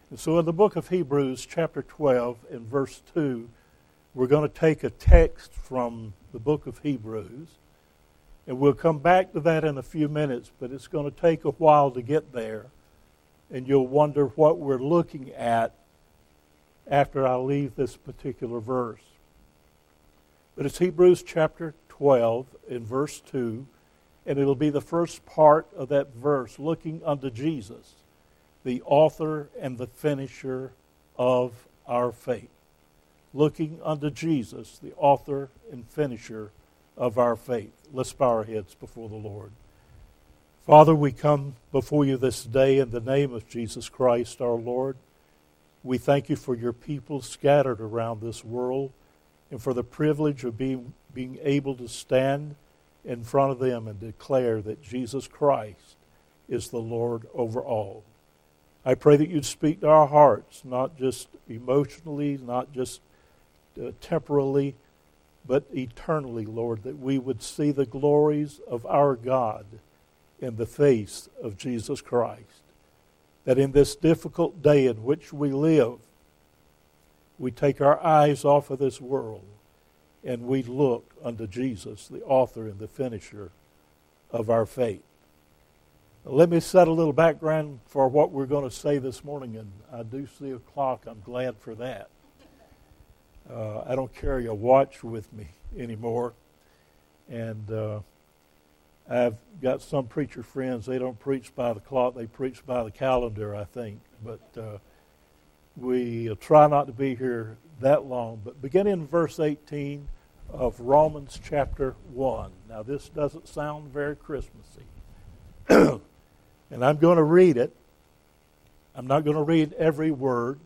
And so in the book of Hebrews, chapter 12, and verse 2, we're going to take a text from the book of Hebrews, and we'll come back to that in a few minutes, but it's going to take a while to get there, and you'll wonder what we're looking at after I leave this particular verse. But it's Hebrews chapter 12 in verse 2, and it'll be the first part of that verse, looking unto Jesus, the author and the finisher of our faith. Looking unto Jesus, the author and finisher of our faith. Let's bow our heads before the Lord. Father, we come before you this day in the name of Jesus Christ our Lord. We thank you for your people scattered around this world and for the privilege of being able to stand in front of them and declare that Jesus Christ is the Lord over all. I pray that you'd speak to our hearts, not just emotionally, not just temporally, but eternally, Lord, that we would see the glories of our God in the face of Jesus Christ. That in this difficult day in which we live, we take our eyes off of this world and we look unto Jesus, the author and the finisher of our faith. Let me set a little background for what we're going to say this morning, and I do see a clock. I'm glad for that. I don't carry a watch with me anymore, and I've got some preacher friends. They don't preach by the clock; they preach by the calendar, I think. But we try not to be here that long. But beginning in verse 18 of Romans chapter 1. Now, this doesn't sound very Christmassy. And I'm going to read it. I'm not going to read every word.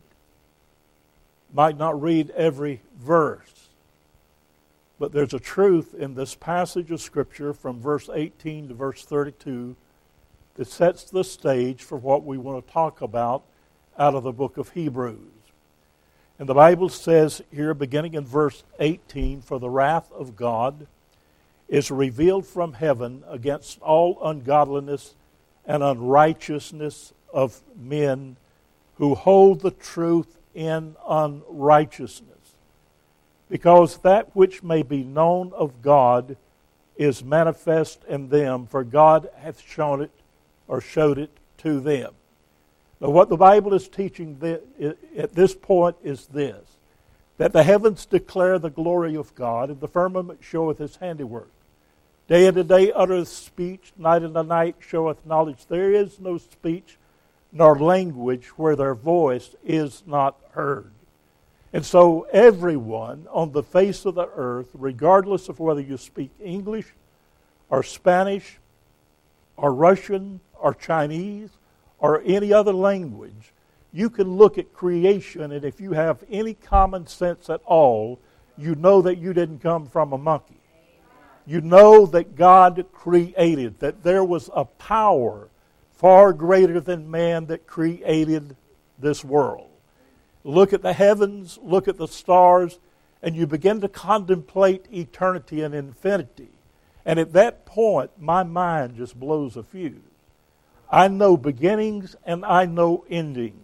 Might not read every verse. But there's a truth in this passage of Scripture from verse 18 to verse 32 that sets the stage for what we want to talk about out of the book of Hebrews. And the Bible says here, beginning in verse 18, "For the wrath of God is revealed from heaven against all ungodliness and unrighteousness of men who hold the truth in unrighteousness. Because that which may be known of God is manifest in them, for God hath shown it or showed it to them." Now, what the Bible is teaching at this point is this: that the heavens declare the glory of God, and the firmament showeth his handiwork. Day unto day uttereth speech, night unto night showeth knowledge. There is no speech nor language where their voice is not heard. And so everyone on the face of the earth, regardless of whether you speak English or Spanish or Russian or Chinese or any other language, you can look at creation, and if you have any common sense at all, you know that you didn't come from a monkey. You know that God created, that there was a power far greater than man that created this world. Look at the heavens, look at the stars, and you begin to contemplate eternity and infinity. And at that point, my mind just blows a fuse. I know beginnings and I know endings.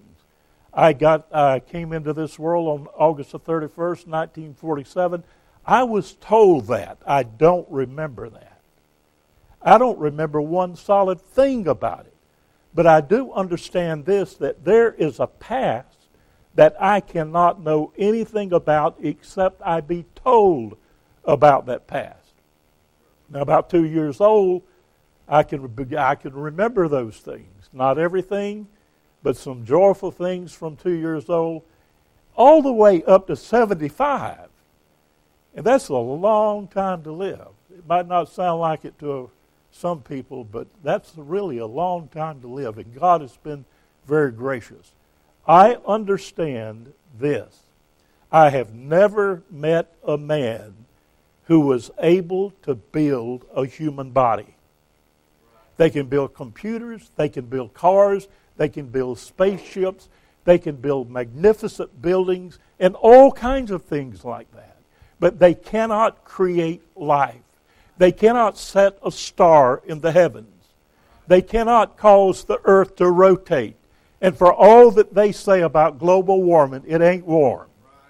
I came into this world on August the 31st, 1947. I was told that. I don't remember that. I don't remember one solid thing about it. But I do understand this, that there is a past that I cannot know anything about except I be told about that past. Now, about 2 years old, I can remember those things. Not everything, but some joyful things from 2 years old, all the way up to 75. And that's a long time to live. It might not sound like it to some people, but that's really a long time to live. And God has been very gracious. I understand this. I have never met a man who was able to build a human body. They can build computers, they can build cars, they can build spaceships, they can build magnificent buildings, and all kinds of things like that. But they cannot create life. They cannot set a star in the heavens. They cannot cause the earth to rotate. And for all that they say about global warming, it ain't warm.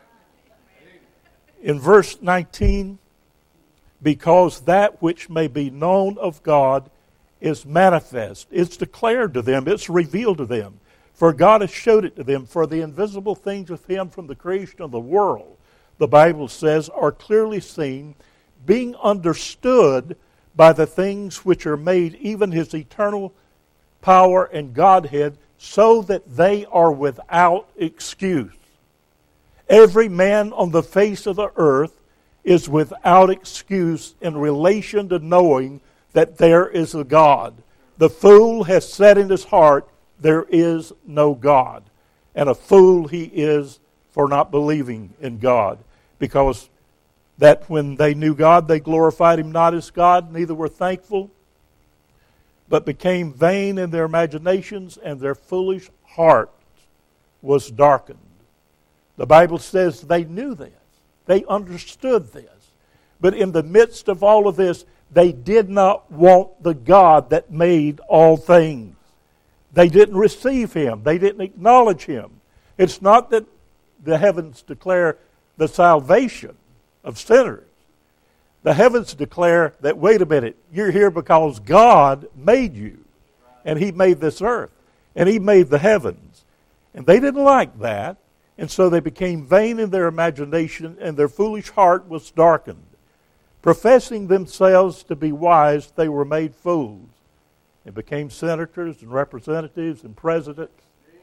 In verse 19, because that which may be known of God is manifest. It's declared to them. It's revealed to them. For God has showed it to them. For the invisible things of Him from the creation of the world, the Bible says, are clearly seen, being understood by the things which are made, even His eternal power and Godhead, so that they are without excuse. Every man on the face of the earth is without excuse in relation to knowing that there is a God. The fool has said in his heart, there is no God. And a fool he is for not believing in God. Because that when they knew God, they glorified Him not as God, neither were thankful, but became vain in their imaginations, and their foolish heart was darkened. The Bible says they knew this. They understood this. But in the midst of all of this, they did not want the God that made all things. They didn't receive Him. They didn't acknowledge Him. It's not that the heavens declare the salvation of sinners. The heavens declare that, wait a minute, you're here because God made you. And He made this earth. And He made the heavens. And they didn't like that. And so they became vain in their imagination, and their foolish heart was darkened. Professing themselves to be wise, they were made fools, and became senators and representatives and presidents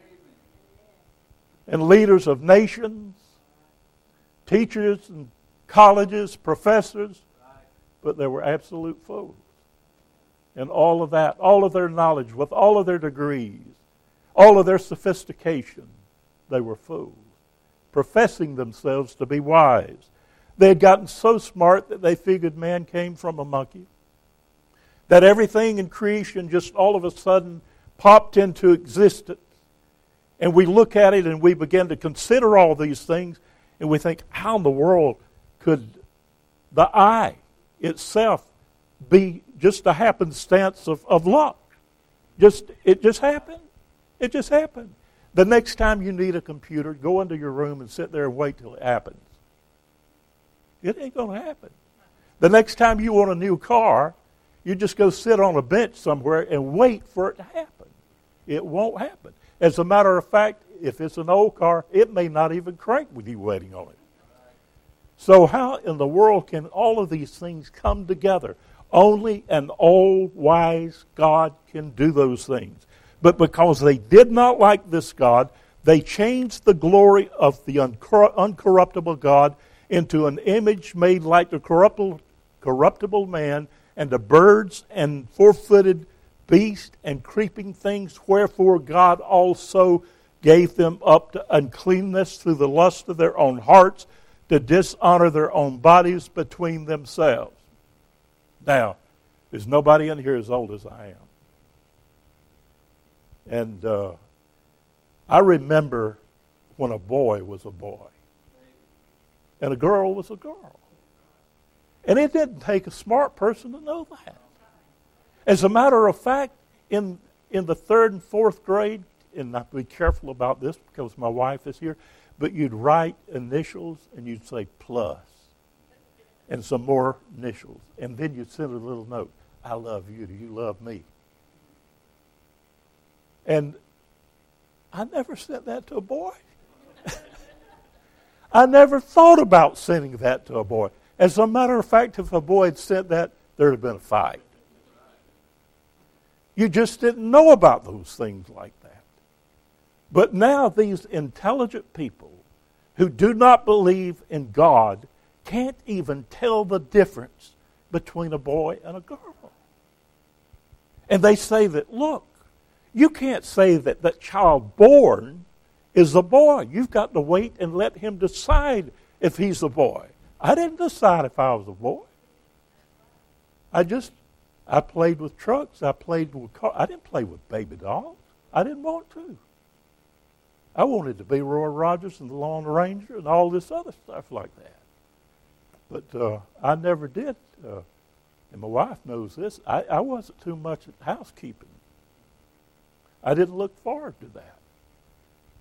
and leaders of nations, teachers and colleges, professors, but they were absolute fools. And all of that, all of their knowledge, with all of their degrees, all of their sophistication, they were fools, professing themselves to be wise. They had gotten so smart that they figured man came from a monkey, that everything in creation just all of a sudden popped into existence. And we look at it and we begin to consider all these things, and we think, how in the world could the eye itself be just a happenstance of luck? It just happened. It just happened. The next time you need a computer, go into your room and sit there and wait till it happens. It ain't going to happen. The next time you want a new car, you just go sit on a bench somewhere and wait for it to happen. It won't happen. As a matter of fact, if it's an old car, it may not even crank with you waiting on it. So how in the world can all of these things come together? Only an all-wise God can do those things. But because they did not like this God, they changed the glory of the uncorruptible God into an image made like the corruptible man, and the birds and four-footed beasts and creeping things, wherefore God also gave them up to uncleanness through the lust of their own hearts, to dishonor their own bodies between themselves. Now, there's nobody in here as old as I am. And I remember when a boy was a boy and a girl was a girl. And it didn't take a smart person to know that. As a matter of fact, in the 3rd and 4th grade, and I'll be careful about this because my wife is here, but you'd write initials and you'd say plus and some more initials. And then you'd send a little note. I love you. Do you love me? And I never sent that to a boy. I never thought about sending that to a boy. As a matter of fact, if a boy had sent that, there would have been a fight. You just didn't know about those things like that. But now these intelligent people who do not believe in God can't even tell the difference between a boy and a girl. And they say that, look, you can't say that that child born is a boy. You've got to wait and let him decide if he's a boy. I didn't decide if I was a boy. I played with trucks. I played with cars. I didn't play with baby dolls. I didn't want to. I wanted to be Roy Rogers and the Lone Ranger and all this other stuff like that. But I never did. And my wife knows this. I wasn't too much at housekeeping. I didn't look forward to that.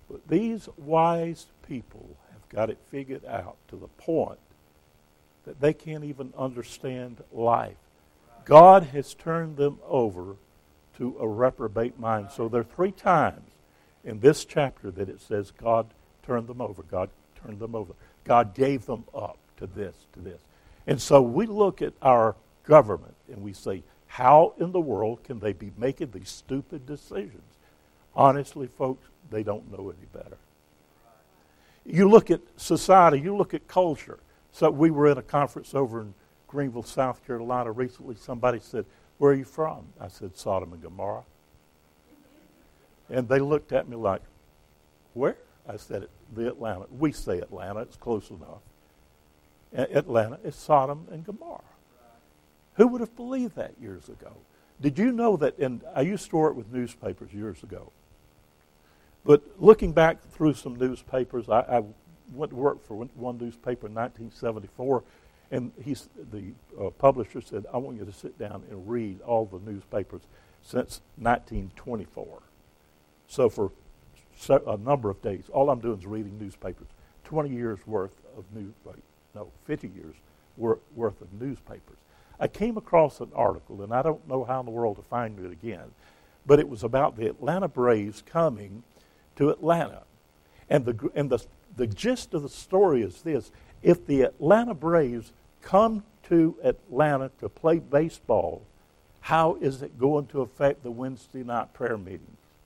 But these wise people have got it figured out to the point that they can't even understand life. God has turned them over to a reprobate mind. So there are 3 times in this chapter that it says God turned them over. God turned them over. God gave them up to this, to this. And so we look at our government and we say, how in the world can they be making these stupid decisions? Honestly, folks, they don't know any better. You look at society, you look at culture. So we were at a conference over in Greenville, South Carolina recently. Somebody said, "Where are you from?" I said, "Sodom and Gomorrah." And they looked at me like, "Where?" I said, "The Atlanta." We say Atlanta, it's close enough. Atlanta is Sodom and Gomorrah. Who would have believed that years ago? Did you know that, and I used to work with newspapers years ago, but looking back through some newspapers, I went to work for one newspaper in 1974, and the publisher said, "I want you to sit down and read all the newspapers since 1924. So for a number of days, all I'm doing is reading newspapers. 20 years worth of 50 years worth of newspapers. I came across an article, and I don't know how in the world to find it again, but it was about the Atlanta Braves coming to Atlanta. And the gist of the story is this: if the Atlanta Braves come to Atlanta to play baseball, how is it going to affect the Wednesday night prayer meetings?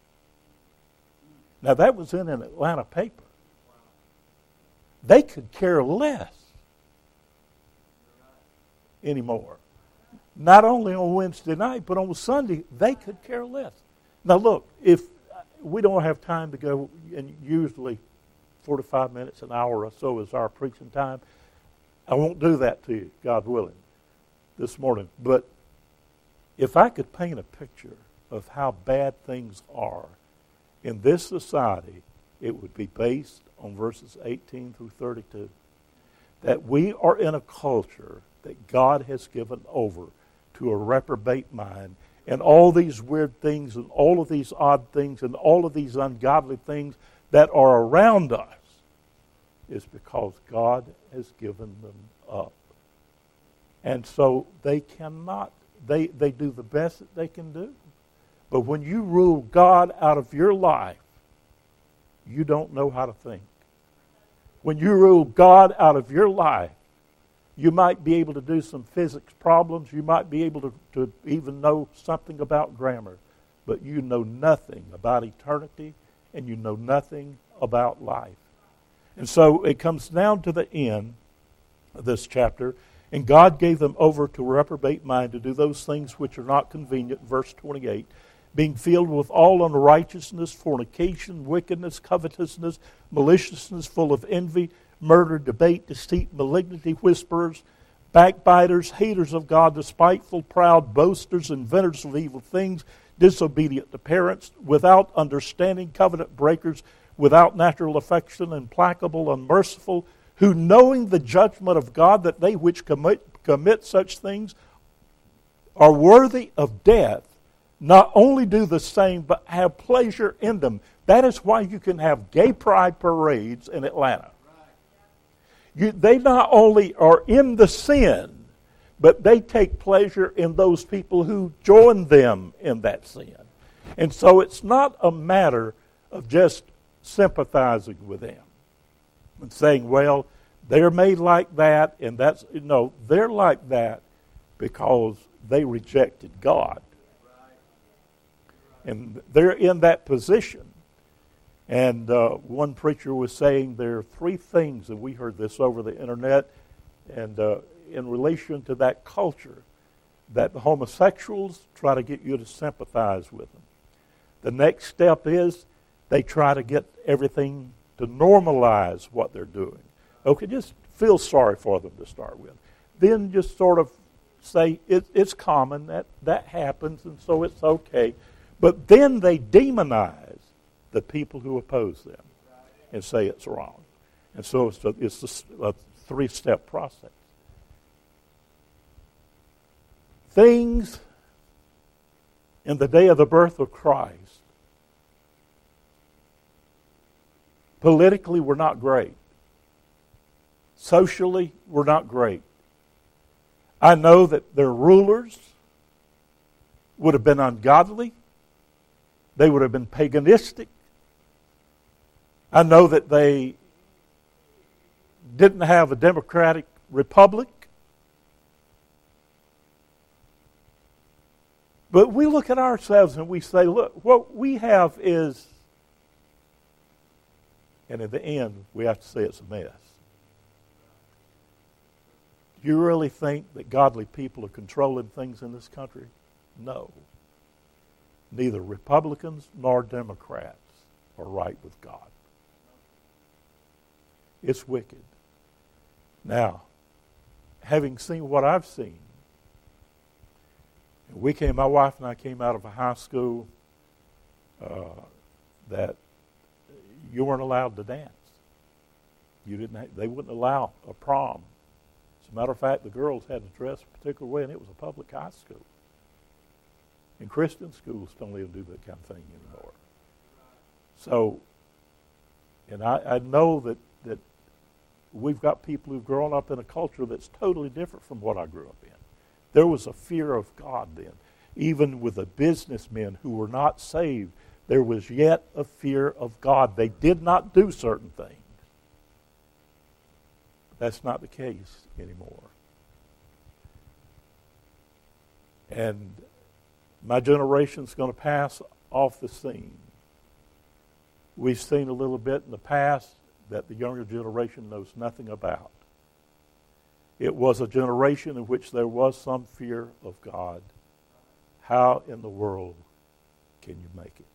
Now, that was in an Atlanta paper. They could care less anymore. Not only on Wednesday night, but on Sunday, they could care less. Now, look, if we don't have time to go, and usually 45 minutes, an hour or so is our preaching time, I won't do that to you, God willing, this morning. But if I could paint a picture of how bad things are in this society, it would be based on verses 18 through 32. That we are in a culture that God has given over to a reprobate mind, and all these weird things and all of these odd things and all of these ungodly things that are around us is because God has given them up. And so they cannot, they do the best that they can do. But when you rule God out of your life, you don't know how to think. When you rule God out of your life, you might be able to do some physics problems. You might be able to even know something about grammar. But you know nothing about eternity, and you know nothing about life. And so it comes down to the end of this chapter, and God gave them over to a reprobate mind to do those things which are not convenient, verse 28, being filled with all unrighteousness, fornication, wickedness, covetousness, maliciousness, full of envy, murder, debate, deceit, malignity, whisperers, backbiters, haters of God, despiteful, proud, boasters, inventors of evil things, disobedient to parents, without understanding, covenant breakers, without natural affection, implacable, unmerciful, who knowing the judgment of God, that they which commit such things are worthy of death, not only do the same, but have pleasure in them. That is why you can have gay pride parades in Atlanta. They not only are in the sin, but they take pleasure in those people who join them in that sin. And so it's not a matter of just sympathizing with them and saying, well, they're made like that, and that's, no, they're like that because they rejected God. And they're in that position. And one preacher was saying there are 3 things, and we heard this over the internet, and in relation to that culture, that the homosexuals try to get you to sympathize with them. The next step is they try to get everything to normalize what they're doing. Okay, just feel sorry for them to start with. Then just sort of say it's common, that happens, and so it's okay. But then they demonize the people who oppose them and say it's wrong. And so it's a 3-step process. Things in the day of the birth of Christ Politically, we're not great. Socially, we're not great. I know that their rulers would have been ungodly. They would have been paganistic. I know that they didn't have a democratic republic. But we look at ourselves and we say, look, what we have is, and in the end, we have to say it's a mess. Do you really think that godly people are controlling things in this country? No. Neither Republicans nor Democrats are right with God. It's wicked. Now, having seen what I've seen, my wife and I came out of a high school that you weren't allowed to dance. They wouldn't allow a prom. As a matter of fact, the girls had to dress a particular way, and it was a public high school. And Christian schools don't even do that kind of thing anymore. So, and I know that we've got people who've grown up in a culture that's totally different from what I grew up in. There was a fear of God then. Even with the businessmen who were not saved, there was yet a fear of God. They did not do certain things. That's not the case anymore. And my generation's going to pass off the scene. We've seen a little bit in the past that the younger generation knows nothing about. It was a generation in which there was some fear of God. How in the world can you make it?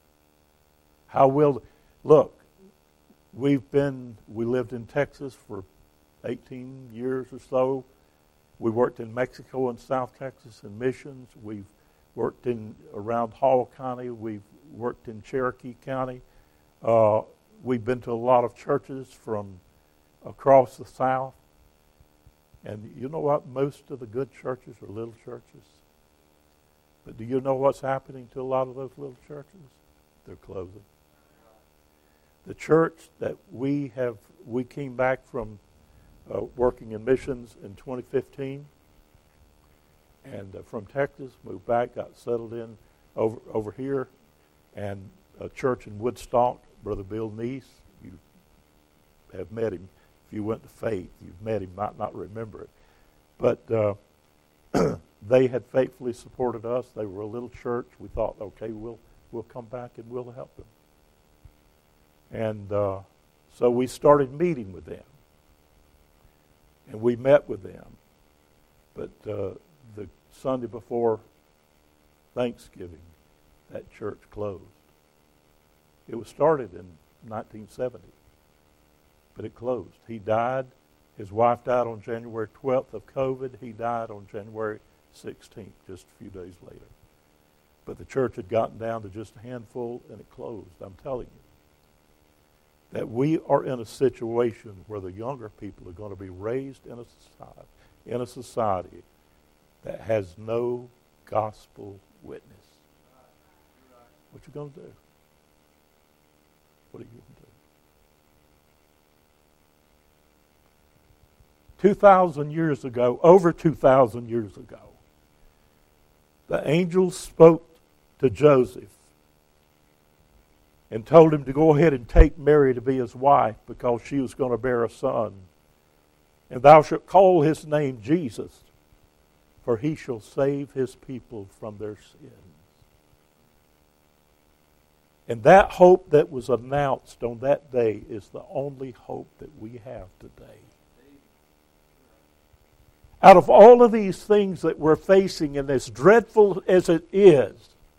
Look, we lived in Texas for 18 years or so. We worked in Mexico and South Texas in missions. We've worked around Hall County. We've worked in Cherokee County. We've been to a lot of churches from across the South. And you know what? Most of the good churches are little churches. But do you know what's happening to a lot of those little churches? They're closing. The church that we came back from working in missions in 2015, and from Texas, moved back, got settled in over here, and a church in Woodstock, Brother Bill Neese, you have met him. If you went to Faith, you've met him, might not remember it. But they had faithfully supported us. They were a little church. We thought, okay, we'll come back and we'll help them. And so we started meeting with them. And we met with them. But the Sunday before Thanksgiving, that church closed. It was started in 1970, but it closed. He died. His wife died on January 12th of COVID. He died on January 16th, just a few days later. But the church had gotten down to just a handful, and it closed. I'm telling you that we are in a situation where the younger people are going to be raised in a society that has no gospel witness. What you going to do? What are you going to do? 2,000 years ago, over 2,000 years ago, the angel spoke to Joseph and told him to go ahead and take Mary to be his wife because she was going to bear a son. And thou shalt call his name Jesus, for he shall save his people from their sins. And that hope that was announced on that day is the only hope that we have today. Out of all of these things that we're facing, and as dreadful as it is,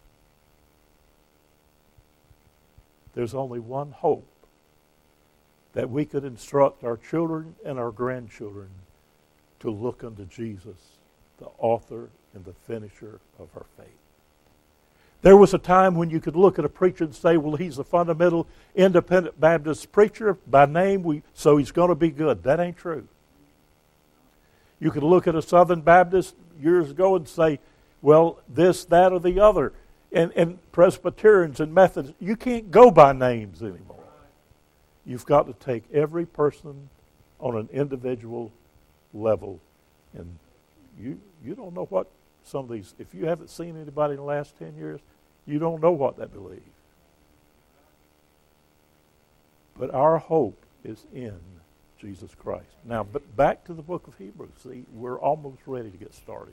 there's only one hope that we could instruct our children and our grandchildren to look unto Jesus, the author and the finisher of our faith. There was a time when you could look at a preacher and say, well, he's a fundamental independent Baptist preacher by name, so he's going to be good. That ain't true. You could look at a Southern Baptist years ago and say, well, this, that, or the other. And Presbyterians and Methodists, you can't go by names anymore. You've got to take every person on an individual level. And you don't know what some of these, if you haven't seen anybody in the last 10 years, you don't know what they believe. But our hope is in Jesus Christ. Now, but back to the book of Hebrews. See, we're almost ready to get started.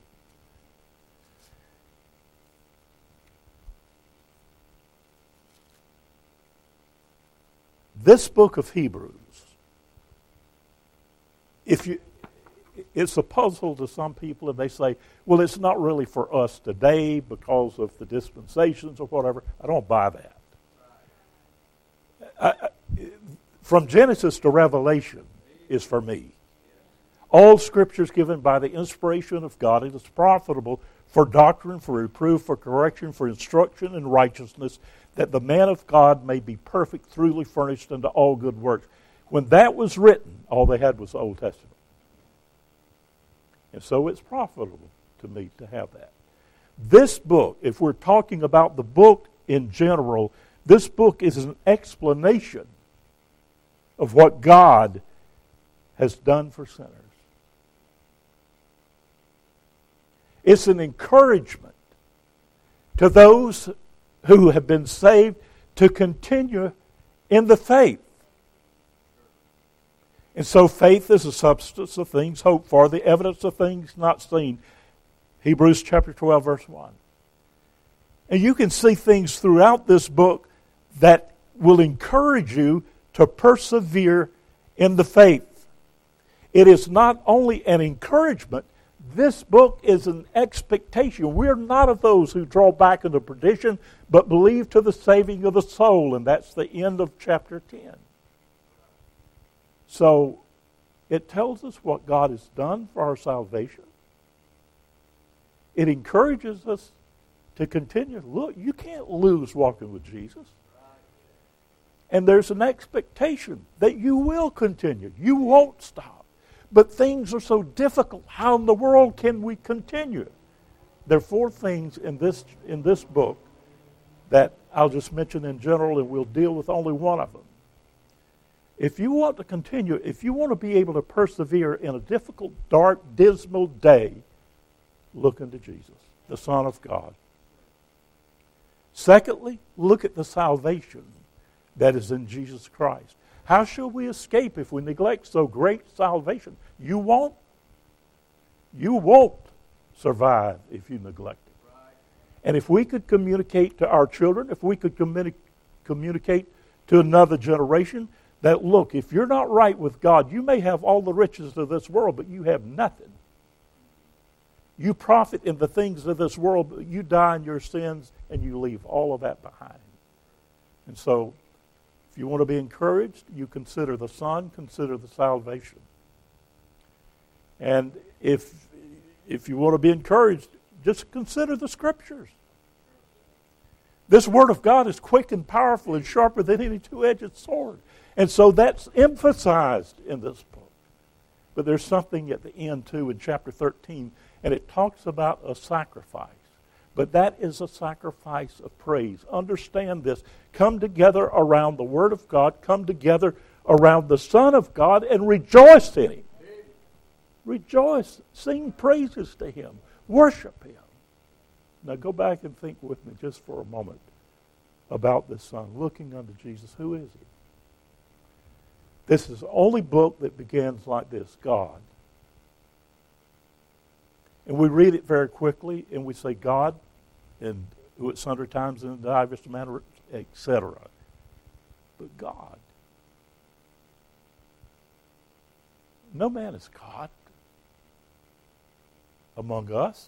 This book of Hebrews, it's a puzzle to some people, and they say, well, it's not really for us today because of the dispensations or whatever. I don't buy that. From Genesis to Revelation is for me. All Scripture is given by the inspiration of God, and is profitable for doctrine, for reproof, for correction, for instruction in righteousness, that the man of God may be perfect, truly furnished unto all good works. When that was written, all they had was the Old Testament. And so it's profitable to me to have that. This book, if we're talking about the book in general, this book is an explanation of what God has done for sinners. It's an encouragement to those who have been saved to continue in the faith. And so faith is the substance of things hoped for, the evidence of things not seen. Hebrews chapter 12, verse 1. And you can see things throughout this book that will encourage you to persevere in the faith. It is not only an encouragement, this book is an expectation. We're not of those who draw back into perdition, but believe to the saving of the soul. And that's the end of chapter 10. So it tells us what God has done for our salvation. It encourages us to continue. Look, you can't lose walking with Jesus. And there's an expectation that you will continue. You won't stop. But things are so difficult. How in the world can we continue? There are 4 things in this book that I'll just mention in general, and we'll deal with only one of them. If you want to continue, if you want to be able to persevere in a difficult, dark, dismal day, look unto Jesus, the Son of God. Secondly, look at the salvation that is in Jesus Christ. How shall we escape if we neglect so great salvation? You won't. You won't survive if you neglect it. And if we could communicate to our children, if we could communicate to another generation, that look, if you're not right with God, you may have all the riches of this world, but you have nothing. You profit in the things of this world, but you die in your sins and you leave all of that behind. And so, if you want to be encouraged, you consider the Son, consider the salvation. And if you want to be encouraged, just consider the Scriptures. This Word of God is quick and powerful and sharper than any two-edged sword. And so that's emphasized in this book. But there's something at the end, too, in chapter 13, and it talks about a sacrifice. But that is a sacrifice of praise. Understand this. Come together around the Word of God. Come together around the Son of God and rejoice in Him. Rejoice. Sing praises to Him. Worship Him. Now go back and think with me just for a moment about this Son. Looking unto Jesus. Who is He? This is the only book that begins like this. God. And we read it very quickly, and we say God, and who at sundry times in divers manner, etc. But God. No man is God among us.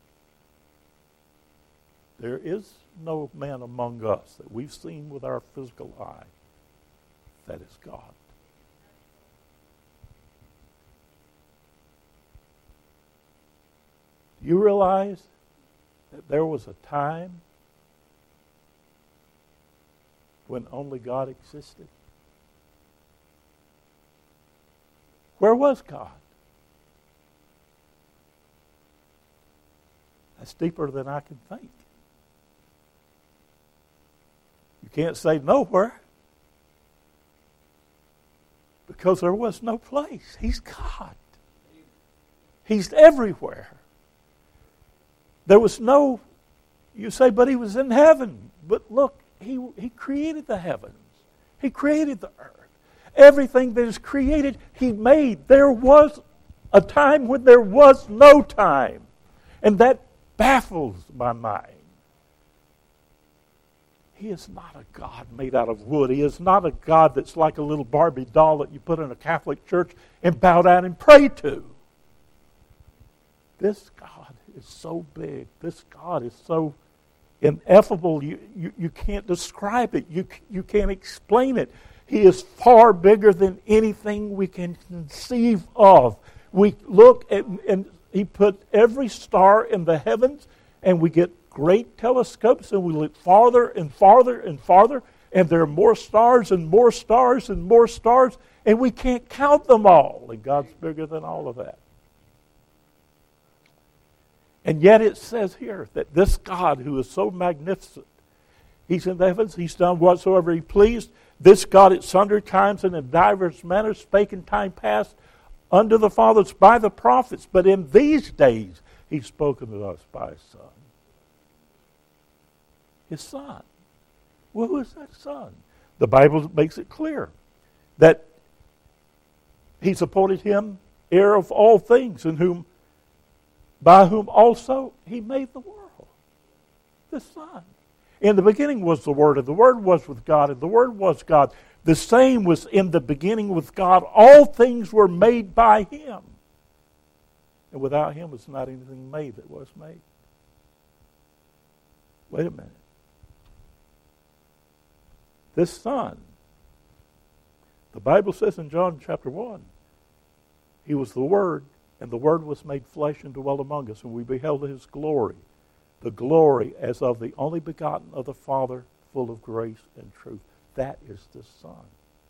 There is no man among us that we've seen with our physical eye that is God. You realize that there was a time when only God existed? Where was God? That's deeper than I can think. You can't say nowhere. Because there was no place. He's God. He's everywhere. There was no, you say, but he was in heaven. But look, he created the heavens. He created the earth. Everything that is created, he made. There was a time when there was no time. And that baffles my mind. He is not a God made out of wood. He is not a God that's like a little Barbie doll that you put in a Catholic church and bow down and pray to. This God is so big. This God is so ineffable. You can't describe it. You can't explain it. He is far bigger than anything we can conceive of. We look at, and he put every star in the heavens, and we get great telescopes, and we look farther and farther and farther, and there are more stars and more stars and more stars, and we can't count them all. And God's bigger than all of that. And yet it says here that this God who is so magnificent, he's in the heavens, he's done whatsoever he pleased. This God at sundry times and in divers manners spake in time past unto the fathers by the prophets, but in these days he's spoken to us by his Son. His Son. Well, who is that Son? The Bible makes it clear that he's appointed him heir of all things, in by whom also he made the world. The Son. In the beginning was the Word, and the Word was with God, and the Word was God. The same was in the beginning with God. All things were made by him. And without him was not anything made that was made. Wait a minute. This Son, the Bible says in John chapter 1, he was the Word, and the Word was made flesh and dwelt among us, and we beheld his glory, the glory as of the only begotten of the Father, full of grace and truth. That is the Son.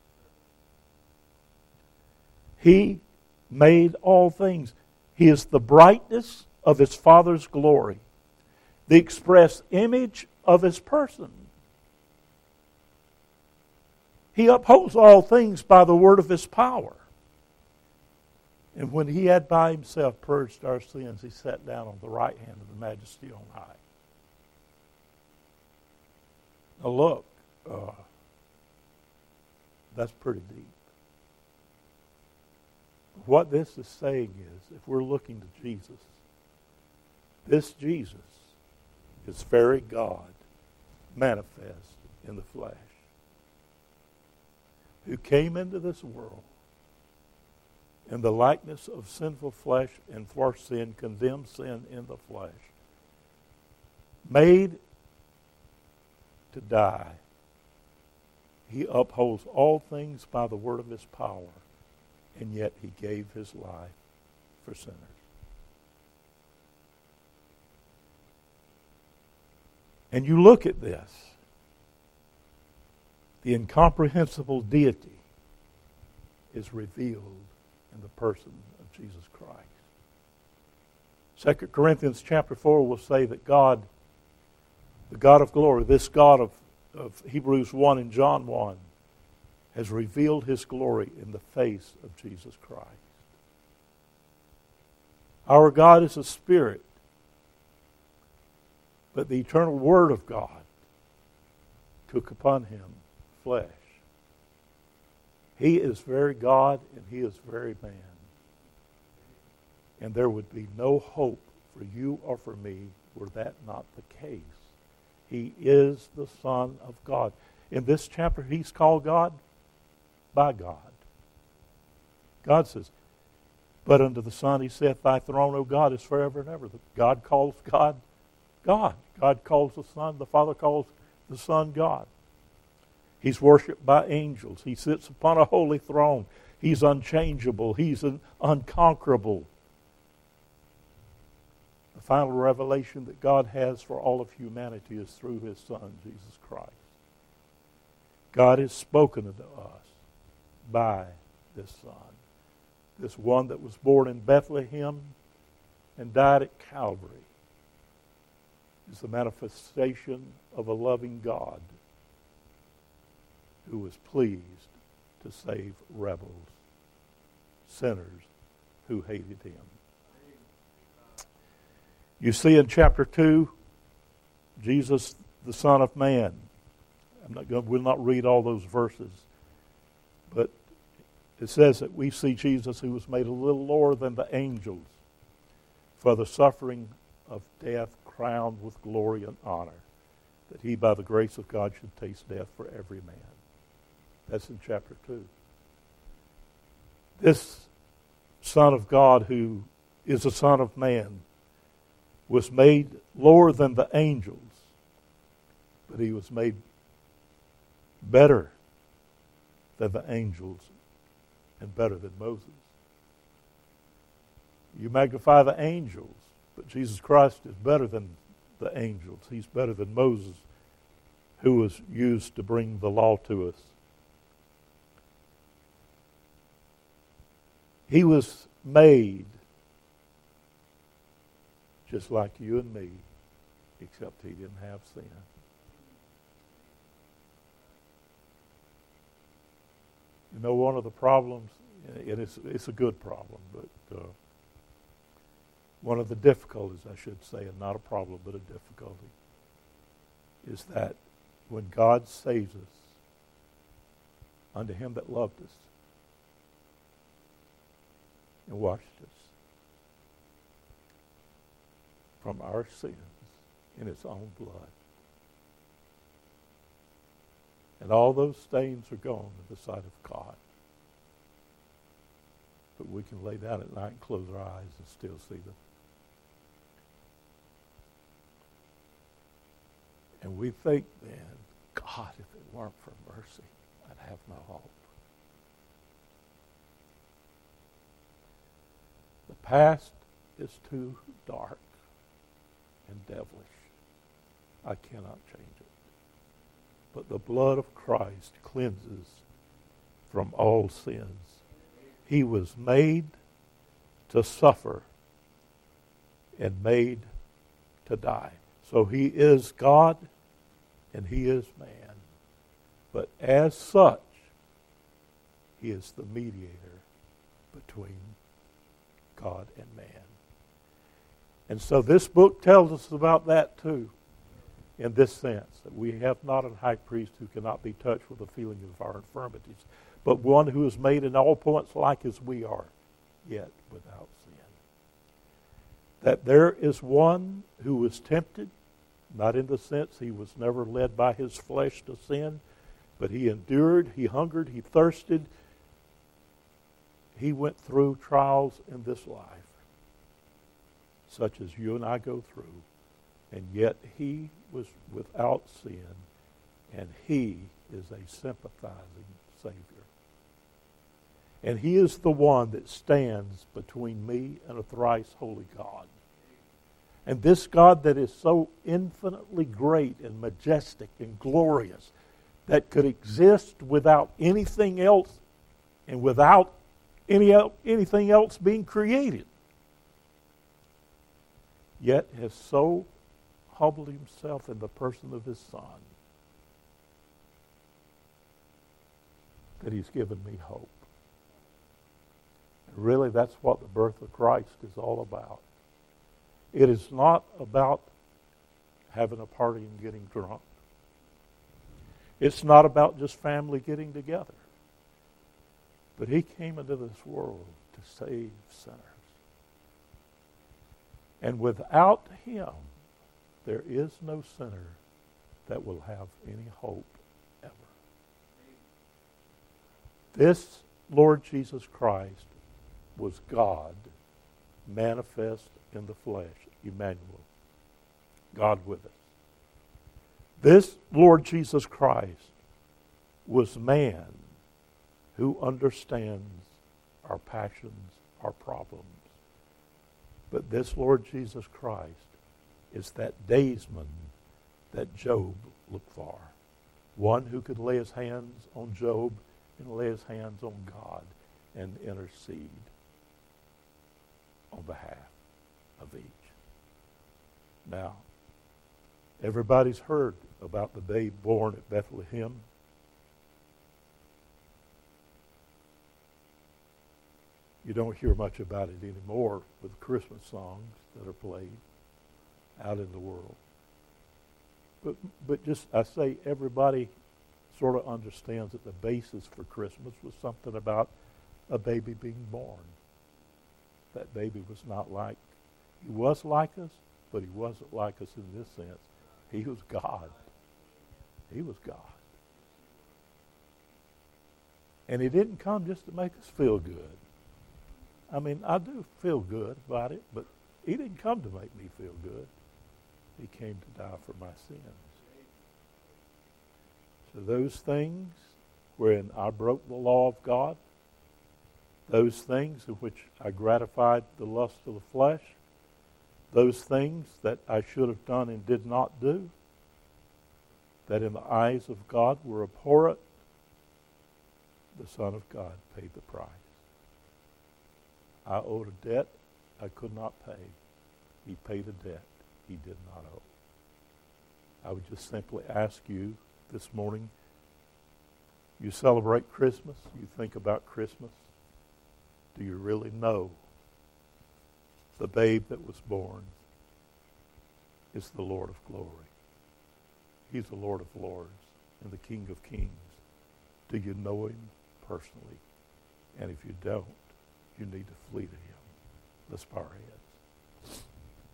He made all things. He is the brightness of his Father's glory, the express image of his person. He upholds all things by the word of his power. And when he had by himself purged our sins, he sat down on the right hand of the Majesty on high. Now look, that's pretty deep. What this is saying is, if we're looking to Jesus, this Jesus is very God manifest in the flesh, who came into this world in the likeness of sinful flesh, and for sin, condemned sin in the flesh, made to die. He upholds all things by the word of his power, and yet he gave his life for sinners. And you look at this, the incomprehensible deity is revealed in the person of Jesus Christ. 2 Corinthians chapter 4 will say that God, the God of glory, this God of Hebrews 1 and John 1, has revealed his glory in the face of Jesus Christ. Our God is a spirit, but the eternal Word of God took upon him flesh. He is very God and he is very man. And there would be no hope for you or for me were that not the case. He is the Son of God. In this chapter, he's called God by God. God says, but unto the Son he saith, thy throne, O God, is forever and ever. God calls God God. God calls the Son. The Father calls the Son God. He's worshipped by angels. He sits upon a holy throne. He's unchangeable. He's unconquerable. The final revelation that God has for all of humanity is through his Son, Jesus Christ. God has spoken unto us by this Son. This one that was born in Bethlehem and died at Calvary is the manifestation of a loving God who was pleased to save rebels, sinners who hated him. You see in chapter 2, Jesus, the Son of Man. We'll not read all those verses, but it says that we see Jesus who was made a little lower than the angels for the suffering of death, crowned with glory and honor, that he by the grace of God should taste death for every man. That's in chapter 2. This Son of God, who is the Son of Man, was made lower than the angels, but he was made better than the angels and better than Moses. You magnify the angels, but Jesus Christ is better than the angels. He's better than Moses, who was used to bring the law to us. He was made just like you and me, except he didn't have sin. You know, one of the problems, and it's a good problem, but one of the difficulties, I should say, and not a problem, but a difficulty, is that when God saves us, unto him that loved us and washed us from our sins in his own blood. And all those stains are gone in the sight of God. But we can lay down at night and close our eyes and still see them. And we think then, God, if it weren't for mercy, I'd have no hope. The past is too dark and devilish. I cannot change it. But the blood of Christ cleanses from all sins. He was made to suffer and made to die. So he is God and he is man. But as such, he is the mediator between God and man. And so this book tells us about that too, in this sense, that we have not a high priest who cannot be touched with the feeling of our infirmities, but one who is made in all points like as we are, yet without sin. That there is one who was tempted, not in the sense he was never led by his flesh to sin, but he endured, he hungered, he thirsted. He went through trials in this life, such as you and I go through, and yet he was without sin, and he is a sympathizing Savior. And he is the one that stands between me and a thrice holy God. And this God that is so infinitely great and majestic and glorious, that could exist without anything else and without anything else being created, yet has so humbled himself in the person of his Son that he's given me hope. And really, that's what the birth of Christ is all about. It is not about having a party and getting drunk. It's not about just family getting together. But he came into this world to save sinners. And without him, there is no sinner that will have any hope ever. This Lord Jesus Christ was God manifest in the flesh, Emmanuel, God with us. This Lord Jesus Christ was man who understands our passions, our problems. But this Lord Jesus Christ is that daysman that Job looked for. One who could lay his hands on Job and lay his hands on God and intercede on behalf of each. Now, everybody's heard about the babe born at Bethlehem. You don't hear much about it anymore with Christmas songs that are played out in the world. But just, I say, everybody sort of understands that the basis for Christmas was something about a baby being born. That baby was not like, he was like us, but he wasn't like us in this sense. He was God. He was God. And he didn't come just to make us feel good. I mean, I do feel good about it, but he didn't come to make me feel good. He came to die for my sins. So those things wherein I broke the law of God, those things in which I gratified the lust of the flesh, those things that I should have done and did not do, that in the eyes of God were abhorrent, the Son of God paid the price. I owed a debt I could not pay. He paid a debt he did not owe. I would just simply ask you this morning, you celebrate Christmas, you think about Christmas, do you really know the babe that was born is the Lord of glory? He's the Lord of lords and the King of kings. Do you know him personally? And if you don't, you need to flee to him. Let's bow our heads.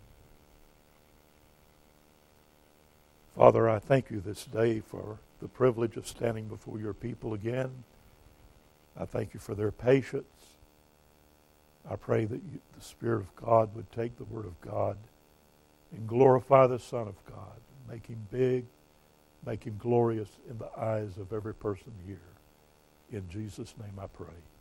Father, I thank you this day for the privilege of standing before your people again. I thank you for their patience. I pray that the Spirit of God would take the Word of God and glorify the Son of God. Make him big, make him glorious in the eyes of every person here. In Jesus' name I pray.